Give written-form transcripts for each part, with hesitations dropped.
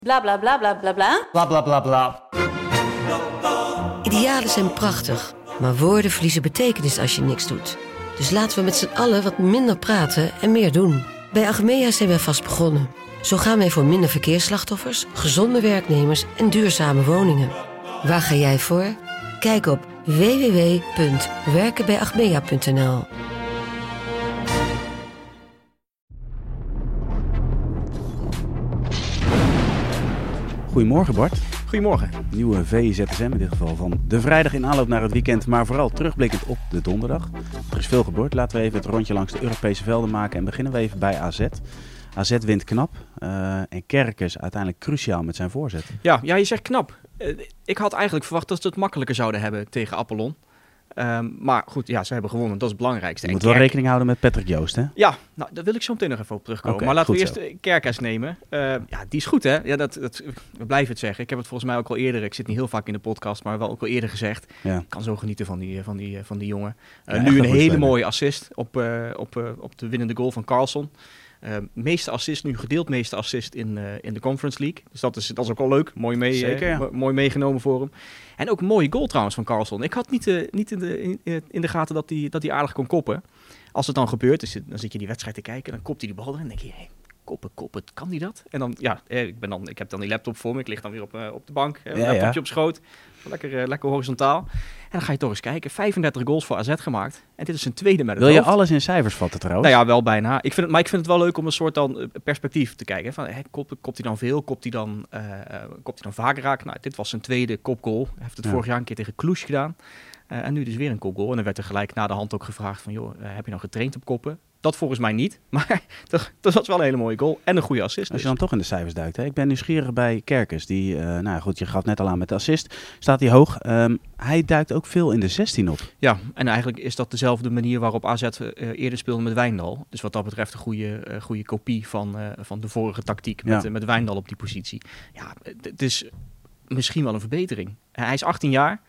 Bla bla bla bla bla bla. Bla bla bla bla. Idealen zijn prachtig, maar woorden verliezen betekenis als je niks doet. Dus laten we met z'n allen wat minder praten en meer doen. Bij Achmea zijn wij vast begonnen. Zo gaan wij voor minder verkeersslachtoffers, gezonde werknemers en duurzame woningen. Waar ga jij voor? Kijk op www.werkenbijachmea.nl. Goedemorgen Bart. Goedemorgen. Nieuwe VZSM in dit geval van de vrijdag in aanloop naar het weekend, maar vooral terugblikkend op de donderdag. Er is veel gebeurd. Laten we even het rondje langs de Europese velden maken en beginnen we even bij AZ. AZ wint knap en Kerkers uiteindelijk cruciaal met zijn voorzet. Ja, je zegt knap. Ik had eigenlijk verwacht dat ze het makkelijker zouden hebben tegen Apollon. Maar goed, ja, ze hebben gewonnen. Dat is het belangrijkste. Je moet wel rekening houden met Patrick Joost, hè? Ja, nou, daar wil ik zo meteen nog even op terugkomen. Okay, maar laten we eerst zo. Kerkers nemen. Ja, die is goed, hè? Ja, we blijven het zeggen. Ik heb het volgens mij ook al eerder, ik zit niet heel vaak in de podcast, maar wel ook al eerder gezegd. Ja. Ik kan zo genieten van die jongen. Ja, nu een hele speler. mooie assist op de winnende goal van Carlson. Meeste assist nu, gedeeld meeste assist in de Conference League. Dus dat is ook wel leuk. Mooi, Zeker, ja. mooi meegenomen voor hem. En ook een mooie goal trouwens van Carlson. Ik had niet in de gaten dat hij aardig kon koppen. Als het dan gebeurt, dus dan zit je die wedstrijd te kijken. Dan kopt hij die bal erin en denk je, hey, koppen, kan hij dat? En dan, ja, ik heb dan die laptop voor me. Ik lig dan weer op de bank. Laptopje op schoot. Lekker horizontaal. En dan ga je toch eens kijken. 35 goals voor AZ gemaakt. En dit is zijn tweede met het Wil je hoofd. alles in cijfers vatten trouwens? Nou ja, wel bijna. Ik vind het wel leuk om een soort dan perspectief te kijken. Van, kopt hij dan veel? Kopt hij dan vaker raak? Nou, dit was zijn tweede kopgoal. Hij heeft het vorig jaar een keer tegen Cluj gedaan. En nu dus weer een kopgoal. En dan werd er gelijk na de hand ook gevraagd van, joh, heb je nou getraind op koppen? Dat volgens mij niet. Maar dat was wel een hele mooie goal. En een goede assist. Als je dan toch in de cijfers duikt. Hè? Ik ben nieuwsgierig bij Kerkers. Die, nou goed, je gaf net al aan met de assist. Staat hij hoog. Hij duikt ook veel in de 16 op. Ja, en eigenlijk is dat dezelfde manier waarop AZ eerder speelde met Wijndal. Dus wat dat betreft een goede kopie van de vorige tactiek met Wijndal op die positie. Ja, het is misschien wel een verbetering. Hij is 18 jaar.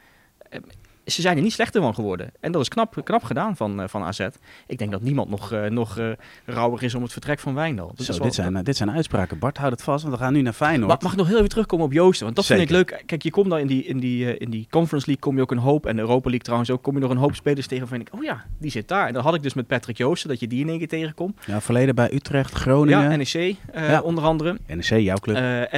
Ze zijn er niet slechter van geworden. En dat is knap gedaan van AZ. Ik denk dat niemand nog rouwig is om het vertrek van Wijndal. Dit zijn uitspraken. Bart, houd het vast, want we gaan nu naar Feyenoord. Mag ik nog heel even terugkomen op Joosten? Want dat Zeker. vind ik leuk. Kijk, je komt dan in die Conference League kom je ook een hoop. En de Europa League trouwens ook. Kom je nog een hoop spelers tegen waarvan ik, oh ja, die zit daar. En dan had ik dus met Patrick Joosten, dat je die in één keer tegenkomt. Ja, verleden bij Utrecht, Groningen. Ja, NEC onder andere. NEC, jouw club.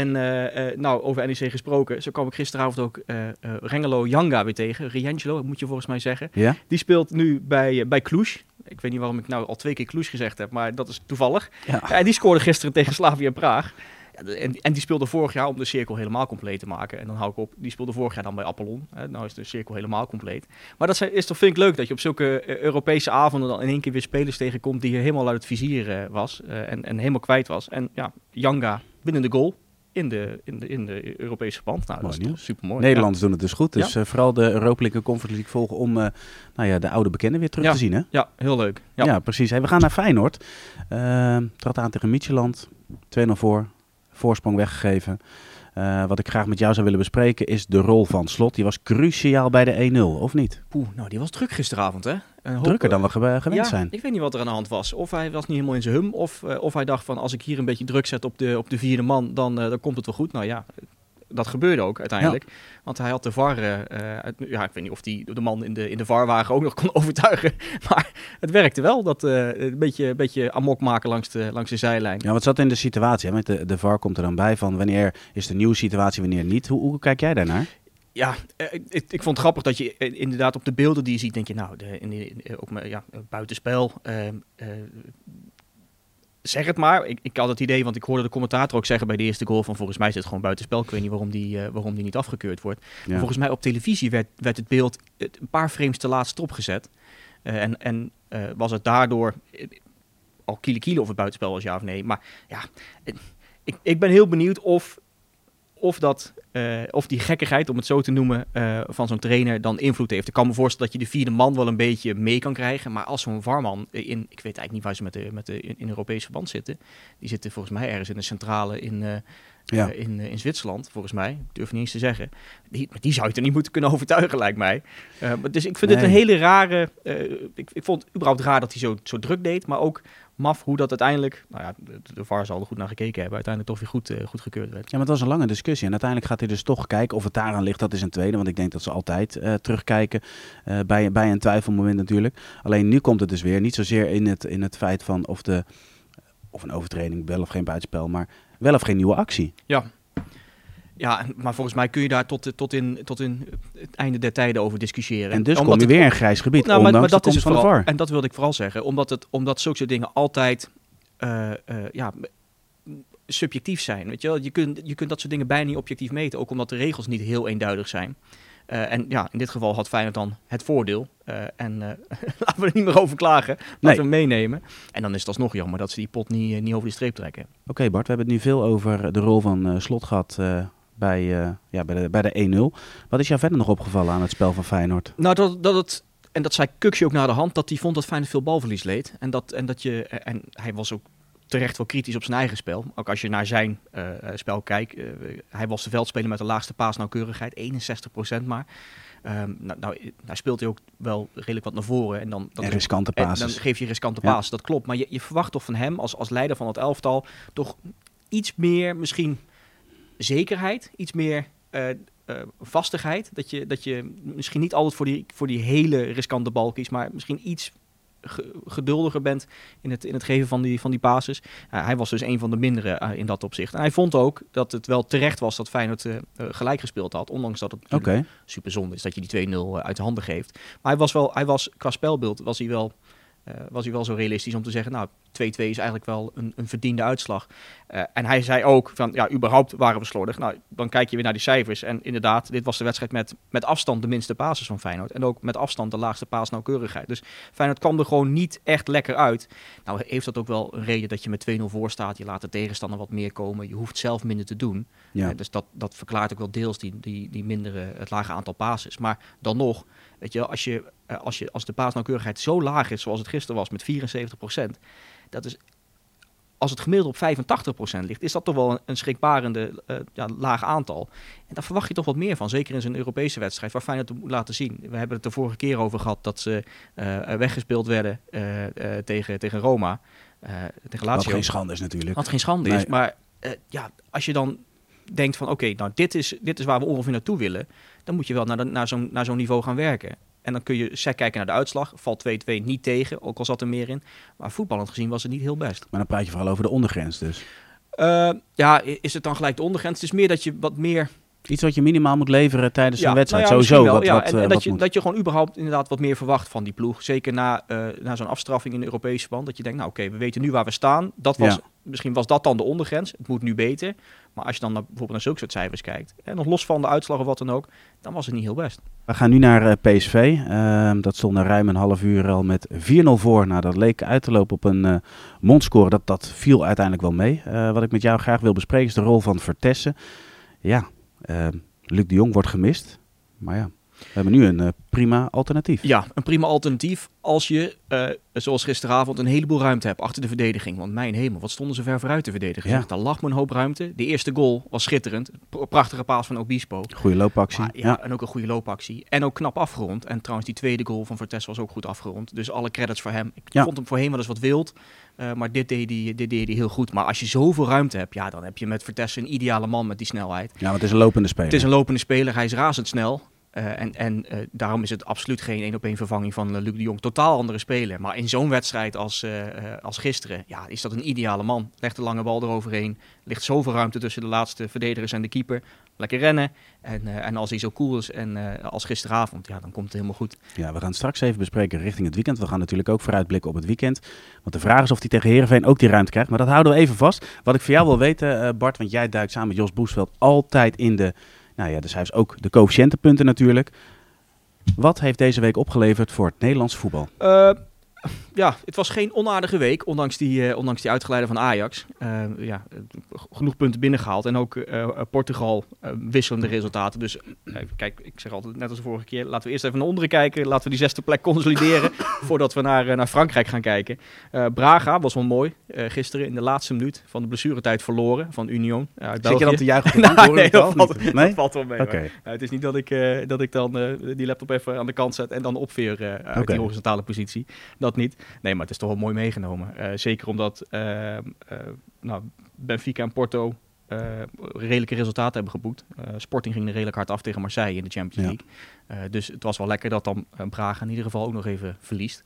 Nou, over NEC gesproken. Zo kwam ik gisteravond ook Rengelo Janga weer tegen. Riangelo, moet je volgens mij zeggen. Ja? Die speelt nu bij Cluj. Ik weet niet waarom ik nou al 2 keer Cluj gezegd heb, maar dat is toevallig. Ja. En die scoorde gisteren tegen Slavia Praag. Ja, en die speelde vorig jaar om de cirkel helemaal compleet te maken. En dan hou ik op. Die speelde vorig jaar dan bij Apollon. Nou is de cirkel helemaal compleet. Maar dat vind ik leuk dat je op zulke Europese avonden dan in één keer weer spelers tegenkomt die helemaal uit het vizier was. En helemaal kwijt was. En ja, Janga binnen de goal. In de Europese verband. Nou, Mooi dat is nieuws. super mooi. Nederlanders doen het dus goed. Dus Ja. vooral de Europa League en Conference League volgen om de oude bekenden weer terug te zien. Hè? Ja, heel leuk. Ja, precies. Hey, we gaan naar Feyenoord. Trad aan tegen Midtjylland. 2-0 voor. Voorsprong weggegeven. Wat ik graag met jou zou willen bespreken is de rol van Slot. Die was cruciaal bij de 1-0, of niet? Nou, die was druk gisteravond, hè? Drukker dan we gewend zijn. Ik weet niet wat er aan de hand was. Of hij was niet helemaal in zijn hum, of hij dacht van als ik hier een beetje druk zet op de vierde man, dan komt het wel goed. Nou ja, dat gebeurde ook uiteindelijk. Ja. Want hij had de VAR, ik weet niet of de man in de VAR-wagen ook nog kon overtuigen. Maar het werkte wel, dat een beetje amok maken langs de zijlijn. Ja, wat zat in de situatie? Hè? Met de VAR komt er dan bij van wanneer is de nieuwe situatie, wanneer niet. Hoe kijk jij daarnaar? Ja, ik vond het grappig dat je inderdaad op de beelden die je ziet, denk je nou, buitenspel, zeg het maar. Ik had het idee, want ik hoorde de commentator ook zeggen bij de eerste goal van volgens mij is het gewoon buitenspel. Ik weet niet waarom die niet afgekeurd wordt. Ja. Maar volgens mij op televisie werd het beeld een paar frames te laat stopgezet. En was het daardoor al kiele of het buitenspel was ja of nee. Maar ja, ik ben heel benieuwd of die gekkigheid, om het zo te noemen, van zo'n trainer dan invloed heeft. Ik kan me voorstellen dat je de vierde man wel een beetje mee kan krijgen. Maar als zo'n VAR-man, ik weet eigenlijk niet waar ze in Europese verband zitten. Die zitten volgens mij ergens in de centrale in Zwitserland, volgens mij. Ik durf niet eens te zeggen. Die zou je er niet moeten kunnen overtuigen, lijkt mij. Dus ik vind het een hele rare... Ik vond het überhaupt raar dat hij zo druk deed, maar ook maf hoe dat uiteindelijk... Nou ja, de VAR zal er goed naar gekeken hebben. Uiteindelijk toch weer goed gekeurd werd. Ja, maar het was een lange discussie. En uiteindelijk gaat hij dus toch kijken of het daaraan ligt. Dat is een tweede, want ik denk dat ze altijd terugkijken bij een twijfelmoment natuurlijk. Alleen nu komt het dus weer niet zozeer in het feit van of een overtreding, wel of geen buitenspel, maar wel of geen nieuwe actie. Ja, maar volgens mij kun je daar tot in het einde der tijden over discussiëren. En dus kom je weer in grijs gebied, ondanks de komst van de VAR. En dat wilde ik vooral zeggen, omdat zulke soort dingen altijd subjectief zijn. Weet je wel? Je kunt dat soort dingen bijna niet objectief meten, ook omdat de regels niet heel eenduidig zijn. En ja, in dit geval had Feyenoord dan het voordeel. Laten we er niet meer over klagen. Laten we hem meenemen. En dan is het alsnog jammer dat ze die pot niet over die streep trekken. Oké, Bart, we hebben het nu veel over de rol van Slot gehad bij de 1-0. Wat is jou verder nog opgevallen aan het spel van Feyenoord? Nou, dat zei Kuksje ook na de hand, dat hij vond dat Feyenoord veel balverlies leed. En hij was ook terecht wel kritisch op zijn eigen spel. Ook als je naar zijn spel kijkt. Hij was de veldspeler met de laagste paasnauwkeurigheid, 61% maar. Hij speelt hij ook wel redelijk wat naar voren. En riskante passes. Dan geef je riskante passes, dat klopt. Maar je verwacht toch van hem als leider van het elftal toch iets meer misschien zekerheid, iets meer vastigheid. Dat je misschien niet altijd voor die hele riskante bal kiest, maar misschien iets geduldiger bent in het geven van die passes. Hij was dus een van de mindere in dat opzicht. En hij vond ook dat het wel terecht was dat Feyenoord gelijk gespeeld had. Ondanks dat het super zonde is dat je die 2-0 uit de handen geeft. Maar hij was qua spelbeeld was hij wel zo realistisch om te zeggen, nou, 2-2 is eigenlijk wel een verdiende uitslag. En hij zei ook van, ja, überhaupt waren we slordig. Nou, dan kijk je weer naar die cijfers. En inderdaad, dit was de wedstrijd met afstand de minste passes van Feyenoord. En ook met afstand de laagste paasnauwkeurigheid. Dus Feyenoord kwam er gewoon niet echt lekker uit. Nou, heeft dat ook wel een reden dat je met 2-0 voor staat. Je laat de tegenstander wat meer komen. Je hoeft zelf minder te doen. Ja. Dus dat verklaart ook wel deels die mindere, het lage aantal passes. Maar dan nog, weet je, als de paasnauwkeurigheid zo laag is zoals het gisteren was met 74%, dat is, als het gemiddeld op 85% ligt, is dat toch wel een schrikbarende laag aantal. En daar verwacht je toch wat meer van, zeker in zo'n Europese wedstrijd, waar Feyenoord het moet laten zien. We hebben het de vorige keer over gehad dat ze weggespeeld werden tegen Roma, tegen Lazio. Wat geen schande is natuurlijk. Wat geen schande is, maar als je dan denkt van oké, nou dit is waar we ongeveer naartoe willen, dan moet je wel naar zo'n niveau gaan werken. En dan kun je sec kijken naar de uitslag. Valt 2-2 niet tegen, ook al zat er meer in. Maar voetballend gezien was het niet heel best. Maar dan praat je vooral over de ondergrens dus. Is het dan gelijk de ondergrens? Het is meer dat je wat meer... Iets wat je minimaal moet leveren tijdens een wedstrijd. Nou ja, sowieso. Dat je gewoon überhaupt inderdaad wat meer verwacht van die ploeg. Zeker na zo'n afstraffing in de Europese verband. Dat je denkt, nou oké, we weten nu waar we staan. Misschien was dat dan de ondergrens. Het moet nu beter. Maar als je dan bijvoorbeeld naar zulke soort cijfers kijkt. En nog los van de uitslag of wat dan ook. Dan was het niet heel best. We gaan nu naar PSV. Dat stond na ruim een half uur al met 4-0 voor. Nou, dat leek uit te lopen op een mondscore. Dat viel uiteindelijk wel mee. Wat ik met jou graag wil bespreken is de rol van Vertessen. Ja, Luc de Jong wordt gemist. Maar ja, we hebben nu een prima alternatief. Ja, een prima alternatief als je, zoals gisteravond, een heleboel ruimte hebt achter de verdediging. Want mijn hemel, wat stonden ze ver vooruit te verdedigen. Ja. Daar lag me een hoop ruimte. De eerste goal was schitterend. Prachtige paas van Obispo. Goede loopactie. Maar, en ook een goede loopactie. En ook knap afgerond. En trouwens, die tweede goal van Vertessen was ook goed afgerond. Dus alle credits voor hem. Ik vond hem voorheen wel eens wat wild. Maar dit deed hij heel goed. Maar als je zoveel ruimte hebt, ja, dan heb je met Vertessen een ideale man met die snelheid. Ja, want het is een lopende speler. Het is een lopende speler. Hij is razendsnel. Daarom is het absoluut geen 1-op-1 vervanging van Luc de Jong. Totaal andere speler. Maar in zo'n wedstrijd als gisteren, ja, is dat een ideale man. Legt de lange bal eroverheen. Ligt zoveel ruimte tussen de laatste verdedigers en de keeper. Lekker rennen. En als hij zo cool is als gisteravond, ja, dan komt het helemaal goed. Ja, we gaan het straks even bespreken richting het weekend. We gaan natuurlijk ook vooruitblikken op het weekend. Want de vraag is of hij tegen Heerenveen ook die ruimte krijgt. Maar dat houden we even vast. Wat ik voor jou wil weten, Bart, want jij duikt samen met Jos Boesveld altijd in de... Nou ja, dus hij heeft ook de coëfficiëntenpunten natuurlijk. Wat heeft deze week opgeleverd voor het Nederlands voetbal? het was geen onaardige week, ondanks die uitgeleide van Ajax. Genoeg punten binnengehaald. En ook Portugal wisselende resultaten. Dus kijk, ik zeg altijd net als de vorige keer, laten we eerst even naar onderen kijken. Laten we die 6e plek consolideren voordat we naar Frankrijk gaan kijken. Braga was wel mooi. Gisteren in de laatste minuut van de blessuretijd verloren van Union uit België. Zit je dan te juichen? Dat valt wel mee. Okay. Het is niet dat ik dan die laptop even aan de kant zet en dan opveer uit die horizontale positie. Dat niet. Nee, maar het is toch wel mooi meegenomen. Zeker omdat Benfica en Porto redelijke resultaten hebben geboekt. Sporting ging er redelijk hard af tegen Marseille in de Champions League. Dus het was wel lekker dat dan Braga in ieder geval ook nog even verliest.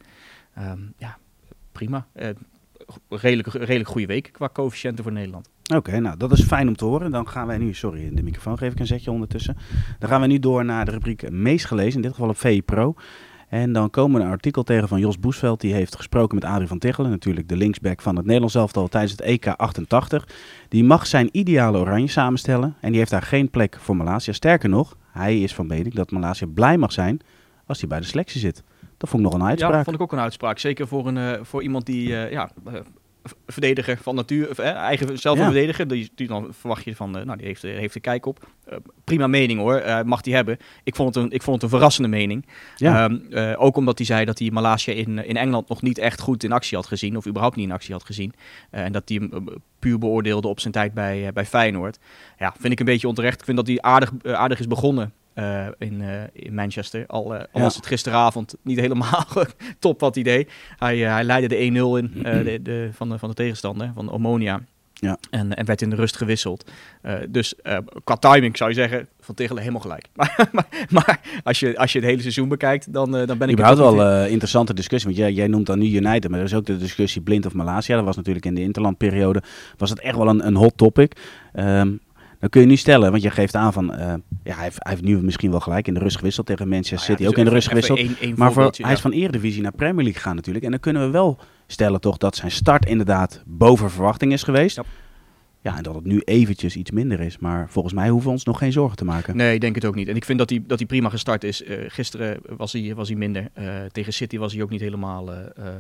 Prima. Redelijk goede week qua coëfficiënten voor Nederland. Oké, nou dat is fijn om te horen. Dan gaan wij nu, sorry, de microfoon geef ik een zetje ondertussen. Dan gaan we nu door naar de rubriek meest gelezen, in dit geval op VI Pro. En dan komen we een artikel tegen van Jos Boesveld. Die heeft gesproken met Adrie van Tichelen, natuurlijk de linksback van het Nederlands elftal tijdens het EK 88. Die mag zijn ideale oranje samenstellen en die heeft daar geen plek voor Malasia. Sterker nog, hij is van mening dat Malasia blij mag zijn als hij bij de selectie zit. Dat vond ik nog een uitspraak. Ja, vond ik ook een uitspraak. Zeker voor iemand die verdediger van natuur, zelf een verdediger. Die dan verwacht je van, die heeft de kijk op. Prima mening hoor, mag die hebben. Ik vond het een verrassende mening. Ja. Ook omdat hij zei dat hij Malasia in Engeland nog niet echt goed in actie had gezien. Of überhaupt niet in actie had gezien. En dat hij hem puur beoordeelde op zijn tijd bij Feyenoord. Ja, vind ik een beetje onterecht. Ik vind dat hij aardig is begonnen. In Manchester. Al was het gisteravond niet helemaal top wat hij deed. Hij leidde de 1-0 in van de tegenstander, van Omonia. Ja. En werd in de rust gewisseld. Dus qua timing zou je zeggen, Van Tichelen helemaal gelijk. Maar als je het hele seizoen bekijkt, dan ben ik... Überhaupt wel interessante discussie, want jij noemt dan nu United, maar er is ook de discussie Blind of Malasia. Dat was natuurlijk in de interlandperiode, was het echt wel een hot topic. Dan kun je nu stellen, want je geeft aan van... hij heeft nu misschien wel gelijk in de rust gewisseld tegen Manchester City. Ook in de rust gewisseld. Maar hij is van Eredivisie naar Premier League gegaan natuurlijk. En dan kunnen we wel stellen toch dat zijn start inderdaad boven verwachting is geweest. Ja, en dat het nu eventjes iets minder is. Maar volgens mij hoeven we ons nog geen zorgen te maken. Nee, ik denk het ook niet. En ik vind dat hij prima gestart is. Gisteren was hij minder. Tegen City was hij ook niet helemaal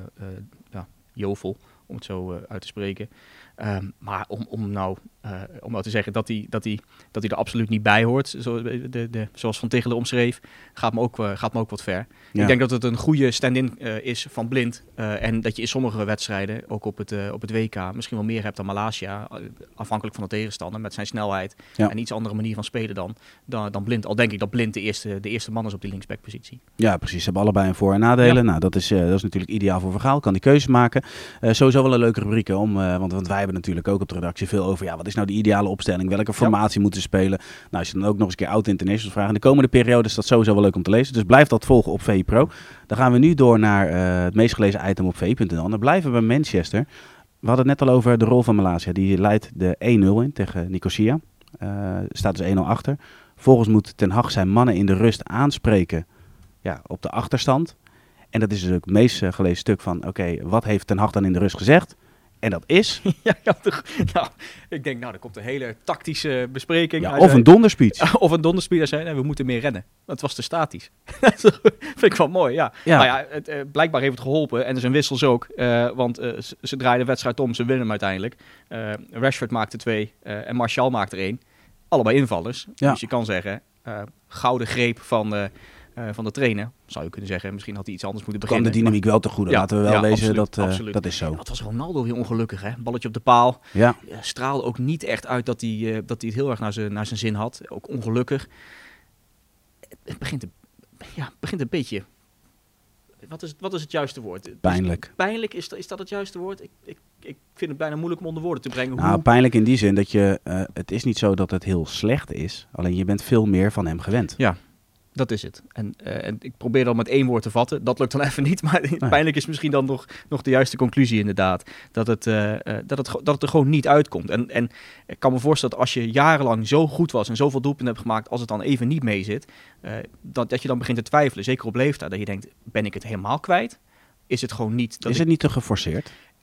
jovel, om het zo uit te spreken. Maar om nou te zeggen dat hij er absoluut niet bij hoort, zoals Van Tichelen omschreef, gaat me ook wat ver. Ja. Ik denk dat het een goede stand-in is van Blind. En dat je in sommige wedstrijden, ook op het WK, misschien wel meer hebt dan Malasia, afhankelijk van de tegenstander, met zijn snelheid en een iets andere manier van spelen dan Blind. Al denk ik dat Blind de eerste man is op die linksbackpositie. Ja, precies. Ze hebben allebei een voor- en nadelen. Ja. Nou, dat is natuurlijk ideaal voor Vergaal. Kan die keuze maken. Sowieso wel een leuke rubriek, want wij hebben natuurlijk ook op de redactie veel over, wat is nou de ideale opstelling? Welke formatie moeten ze spelen? Nou, als je dan ook nog eens een keer oud-internationals vraagt. In de komende periode is dat sowieso wel leuk om te lezen. Dus blijf dat volgen op VI Pro. Dan gaan we nu door naar het meest gelezen item op VI.nl. Dan blijven we bij Manchester. We hadden het net al over de rol van Malasia. Die leidt de 1-0 in tegen Nicosia. Staat dus 1-0 achter. Vervolgens moet Ten Hag zijn mannen in de rust aanspreken op de achterstand. En dat is dus ook het meest gelezen stuk van, wat heeft Ten Hag dan in de rust gezegd? En dat is... ik denk, er komt een hele tactische bespreking. Ja, of een donderspeech. Of een donderspeech. Hij zei, we moeten meer rennen. Het was te statisch. Dat vind ik wel mooi, ja. Maar blijkbaar heeft het geholpen. En er zijn wissels ook. Want ze draaien de wedstrijd om. Ze winnen hem uiteindelijk. Rashford maakte 2 en Martial maakte 1. Allebei invallers. Ja. Dus je kan zeggen, gouden greep van de trainer, zou je kunnen zeggen. Misschien had hij iets anders moeten beginnen. Kan de dynamiek wel te goede. Laten we wel lezen, absoluut. Dat is zo. Dat was Ronaldo weer ongelukkig, hè? Balletje op de paal. Ja. Straalde ook niet echt uit dat hij het heel erg naar zijn zin had. Ook ongelukkig. Het begint een beetje... Wat is het juiste woord? Pijnlijk. Pijnlijk, is dat het juiste woord? Ik vind het bijna moeilijk om onder woorden te brengen. Nou, pijnlijk in die zin dat je... het is niet zo dat het heel slecht is. Alleen je bent veel meer van hem gewend. Ja. Dat is het. En ik probeer dat met 1 woord te vatten. Dat lukt dan even niet. Maar pijnlijk is misschien dan nog de juiste conclusie inderdaad. Dat het er gewoon niet uitkomt. En ik kan me voorstellen dat als je jarenlang zo goed was en zoveel doelpunten hebt gemaakt, als het dan even niet mee zit, dat je dan begint te twijfelen. Zeker op leeftijd. Dat je denkt, ben ik het helemaal kwijt? Is het gewoon niet... Is het niet te geforceerd?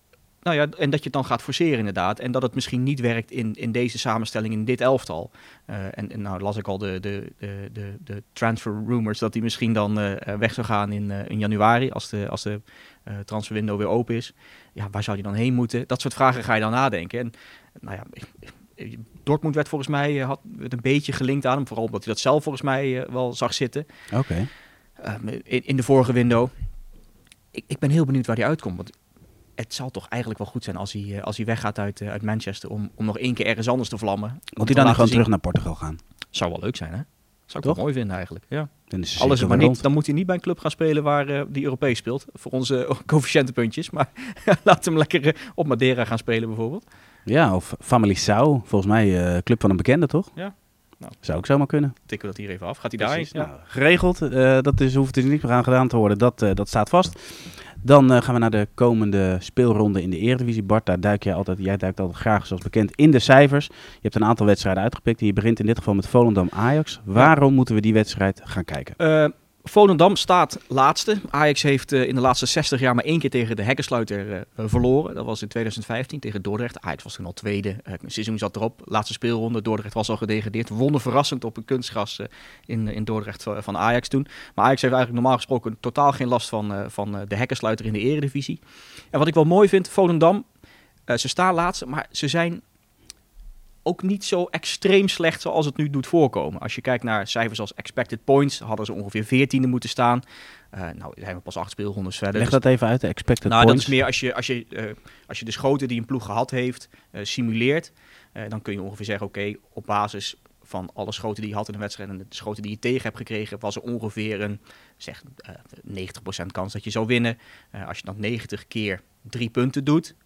Nou ja, en dat je het dan gaat forceren inderdaad. En dat het misschien niet werkt in deze samenstelling, in dit elftal. En nou las ik al de transfer rumors dat hij misschien dan weg zou gaan in januari als de transferwindow weer open is. Ja, waar zou hij dan heen moeten? Dat soort vragen ga je dan nadenken. En nou ja, Dortmund werd volgens mij werd een beetje gelinkt aan hem. Vooral omdat hij dat zelf volgens mij wel zag zitten. Oké. In de vorige window. Ik ben heel benieuwd waar hij uitkomt. Want het zal toch eigenlijk wel goed zijn als hij weggaat uit Manchester om nog 1 keer ergens anders te vlammen. Moet hij dan gewoon terug naar Portugal gaan? Zou wel leuk zijn, hè? Zou ik wel mooi vinden eigenlijk. Ja. Dan moet hij niet bij een club gaan spelen waar die Europees speelt. Voor onze coëfficiëntenpuntjes. Maar laat hem lekker op Madeira gaan spelen bijvoorbeeld. Ja, of Famalicão. Volgens mij club van een bekende, toch? Ja. Nou, zou ook zomaar kunnen. Tikken we dat hier even af. Gaat hij daarheen? Ja. Nou, geregeld. Hoeft dus niet meer aan gedaan te worden. Dat staat vast. Dan gaan we naar de komende speelronde in de Eredivisie. Bart, daar jij duikt altijd graag, zoals bekend, in de cijfers. Je hebt een aantal wedstrijden uitgepikt. En je begint in dit geval met Volendam-Ajax. Waarom moeten we die wedstrijd gaan kijken? Volendam staat laatste. Ajax heeft in de laatste 60 jaar maar 1 keer tegen de hekkensluiter verloren. Dat was in 2015 tegen Dordrecht. Ajax was toen al tweede. Het seizoen zat erop. Laatste speelronde. Dordrecht was al gedegradeerd. Wonnen verrassend op een kunstgras in Dordrecht van Ajax toen. Maar Ajax heeft eigenlijk normaal gesproken totaal geen last van de hekkensluiter in de Eredivisie. En wat ik wel mooi vind, Volendam, ze staan laatste, maar ze zijn ook niet zo extreem slecht zoals het nu doet voorkomen. Als je kijkt naar cijfers als expected points, hadden ze ongeveer 14e moeten staan. Nou, zijn we pas 8 speelrondes verder. Leg dat even uit, de expected points. points. Dat is meer als je de schoten die een ploeg gehad heeft simuleert. Dan kun je ongeveer zeggen, oké, op basis van alle schoten die je had in de wedstrijd en de schoten die je tegen hebt gekregen, was er ongeveer een 90% kans dat je zou winnen. Als je dan 90 keer 3 punten doet,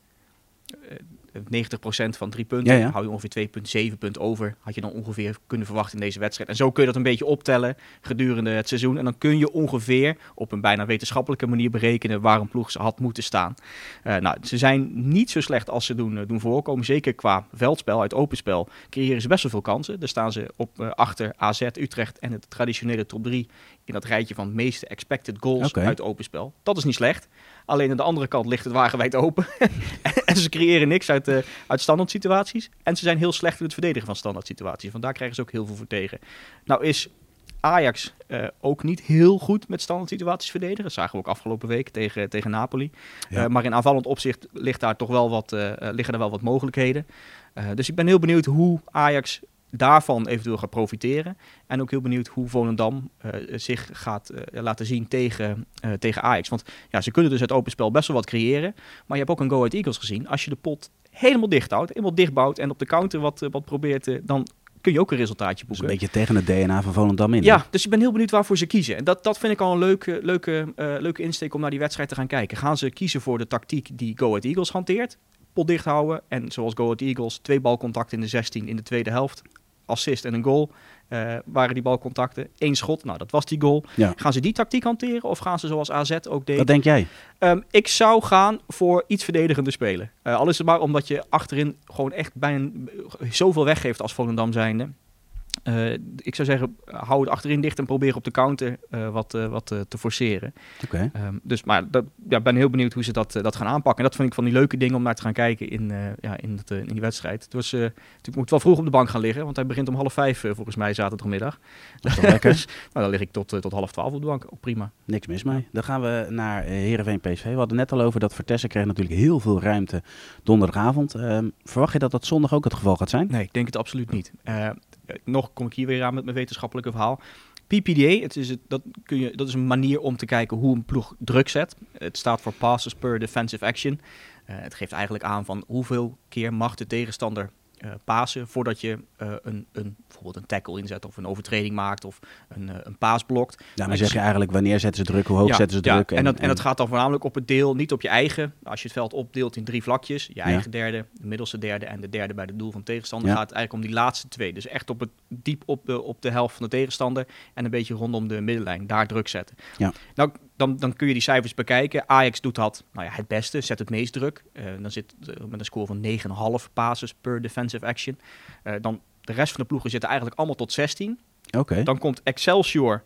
90% van 3 punten, hou je ongeveer 2,7 punten over. Had je dan ongeveer kunnen verwachten in deze wedstrijd. En zo kun je dat een beetje optellen gedurende het seizoen. En dan kun je ongeveer op een bijna wetenschappelijke manier berekenen waar een ploeg ze had moeten staan. Nou, ze zijn niet zo slecht als ze doen voorkomen. Zeker qua veldspel, uit open spel, creëren ze best wel veel kansen. Daar staan ze op achter AZ, Utrecht en het traditionele top 3 in dat rijtje van meeste expected goals uit open spel. Dat is niet slecht. Alleen aan de andere kant ligt het wagenwijd open. En ze creëren niks uit standaard situaties. En ze zijn heel slecht in het verdedigen van standaard situaties. Vandaar krijgen ze ook heel veel voor tegen. Nou is Ajax ook niet heel goed met standaard situaties verdedigen. Dat zagen we ook afgelopen week tegen Napoli. Ja. Maar in aanvallend opzicht liggen daar wel wat mogelijkheden. Dus ik ben heel benieuwd hoe Ajax daarvan eventueel gaat profiteren. En ook heel benieuwd hoe Volendam zich gaat laten zien tegen Ajax. Want ja, ze kunnen dus uit open spel best wel wat creëren. Maar je hebt ook een Go Ahead Eagles gezien. Als je de pot helemaal dicht houdt, helemaal dichtbouwt en op de counter wat probeert, dan kun je ook een resultaatje boeken. Dus een beetje tegen het DNA van Volendam in. Ja, dus ik ben heel benieuwd waarvoor ze kiezen. En dat vind ik al een leuke insteek om naar die wedstrijd te gaan kijken. Gaan ze kiezen voor de tactiek die Go Ahead Eagles hanteert? Pot dicht houden. En zoals Go Ahead Eagles, 2 balcontacten in de 16 in de tweede helft. Assist en een goal waren die balcontacten. 1 schot, nou dat was die goal. Ja. Gaan ze die tactiek hanteren of gaan ze zoals AZ ook deed? Wat denk jij? Ik zou gaan voor iets verdedigender spelen. Al is het maar omdat je achterin gewoon echt bijna zoveel weggeeft als Volendam zijnde. Ik zou zeggen, hou het achterin dicht en probeer op de counter wat te forceren. Okay. Dus maar ben heel benieuwd hoe ze dat gaan aanpakken. En dat vind ik van die leuke dingen om naar te gaan kijken in die wedstrijd. Dus ik moet wel vroeg op de bank gaan liggen, want hij begint om 4:30 volgens mij zaterdagmiddag. Dat is wel lekker. Nou, dan lig ik tot 11:30 op de bank. Ook prima. Niks mis mee. Dan gaan we naar Heerenveen PSV. We hadden net al over dat Vertessen kreeg natuurlijk heel veel ruimte donderdagavond. Verwacht je dat dat zondag ook het geval gaat zijn? Nee, ik denk het absoluut niet. Nog kom ik hier weer aan met mijn wetenschappelijke verhaal. PPDA, dat is een manier om te kijken hoe een ploeg druk zet. Het staat voor Passes per Defensive Action. Het geeft eigenlijk aan van hoeveel keer mag de tegenstander pasen voordat je bijvoorbeeld een tackle inzet of een overtreding maakt of een paas blokt. Ja, maar zeg je eigenlijk wanneer zetten ze druk, hoe hoog zetten ze druk? En dat gaat dan voornamelijk op het deel, niet op je eigen. Als je het veld opdeelt in 3 vlakjes, je eigen derde, de middelste derde en de derde bij het doel van de tegenstander, gaat het eigenlijk om die laatste 2. Dus echt diep op de helft van de tegenstander en een beetje rondom de middenlijn, daar druk zetten. Ja. Nou, dan kun je die cijfers bekijken. Ajax doet dat het beste, zet het meest druk. Dan zit met een score van 9,5 passes per defensive action. Dan de rest van de ploegen zitten eigenlijk allemaal tot 16. Okay. Dan komt Excelsior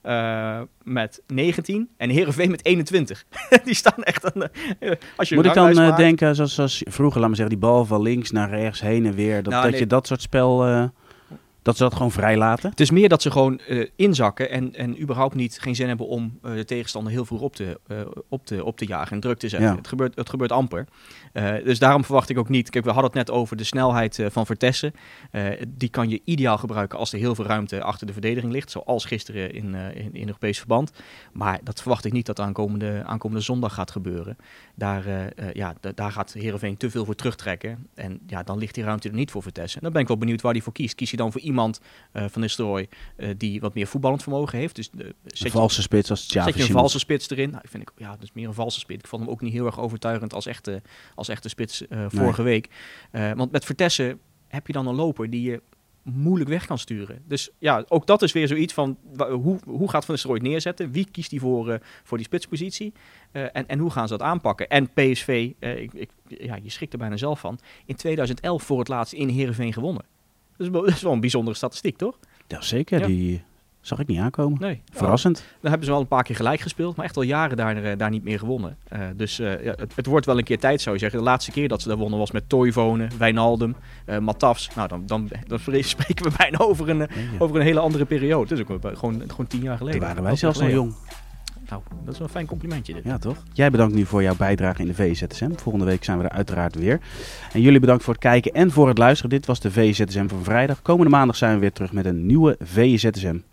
met 19 en Heerenveen met 21. Die staan echt als je Moet ik dan maakt, denken, zoals vroeger, laat maar zeggen, die bal van links naar rechts, heen en weer. Je dat soort spel... Dat ze dat gewoon vrij laten? Het is meer dat ze gewoon inzakken en überhaupt geen zin hebben om de tegenstander heel vroeg op te jagen en druk te zetten. Ja. Het gebeurt amper. Dus daarom verwacht ik ook niet... Kijk, we hadden het net over de snelheid van Vertessen. Die kan je ideaal gebruiken als er heel veel ruimte achter de verdediging ligt. Zoals gisteren in Europees verband. Maar dat verwacht ik niet dat aankomende zondag gaat gebeuren. Daar gaat Heerenveen te veel voor terugtrekken. En ja, dan ligt die ruimte er niet voor Vertessen. En dan ben ik wel benieuwd waar hij voor kiest. Kies je dan voor iemand van Nistelrooy die wat meer voetballend vermogen heeft? Dus een valse spits als Xavi Zet je een valse spits erin? Nou, dat is meer een valse spits. Ik vond hem ook niet heel erg overtuigend als echte spits vorige week. Want met Vertessen heb je dan een loper die je moeilijk weg kan sturen. Dus ja, ook dat is weer zoiets van hoe gaat Van Nistelrooy neerzetten? Wie kiest hij voor die spitspositie? En hoe gaan ze dat aanpakken? En PSV, je schrikt er bijna zelf van, in 2011 voor het laatst in Heerenveen gewonnen. Dat is wel een bijzondere statistiek, toch? Ja, zeker. Ja. Die zag ik niet aankomen. Nee. Verrassend. Dan hebben ze wel een paar keer gelijk gespeeld, maar echt al jaren daar niet meer gewonnen. Dus het wordt wel een keer tijd, zou je zeggen. De laatste keer dat ze daar wonnen was met Toivonen, Wijnaldum, Matafs. Nou, dan spreken we bijna over een hele andere periode. Het is ook gewoon 10 jaar geleden. Toen waren wij zelfs nog jong. Nou, dat is wel een fijn complimentje dit. Ja, toch? Jij bedankt nu voor jouw bijdrage in de VZSM. Volgende week zijn we er uiteraard weer. En jullie bedankt voor het kijken en voor het luisteren. Dit was de VZSM van vrijdag. Komende maandag zijn we weer terug met een nieuwe VZSM.